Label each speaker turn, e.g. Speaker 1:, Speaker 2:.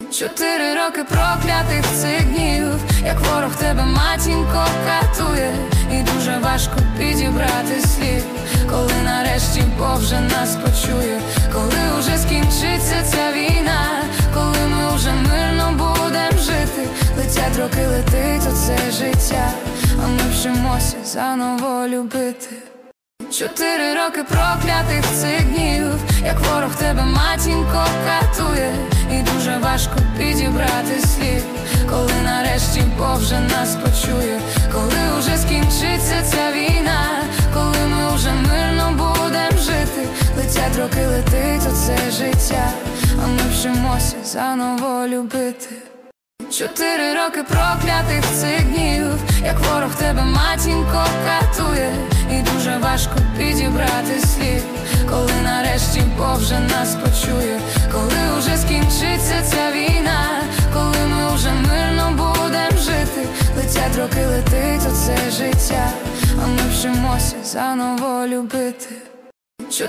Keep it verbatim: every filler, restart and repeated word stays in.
Speaker 1: Чотири роки проклятих цих днів, як ворог тебе, матінко, катує, і дуже важко підібрати слів, коли нарешті Бог вже нас почує, коли уже скінчиться ця війна, коли ми вже мирно будем жити. Летять роки, летить оце життя, а ми вчимося заново любити. Чотири роки проклятих цих днів, як ворог тебе, матінко, катує, і дуже важко підібрати слів, коли нарешті Бог вже нас почує, коли уже скінчиться ця війна, коли ми вже мирно будем жити. Летять роки, летить оце життя, а ми вчимося заново любити. Чотири роки проклятих цих днів, як ворог тебе, матінко, катує, і дуже важко підібрати слів, коли нарешті Бог вже нас почує, коли уже скінчиться ця війна, коли ми вже мирно будем жити. Летять роки, летить оце життя, а ми вчимося заново любити.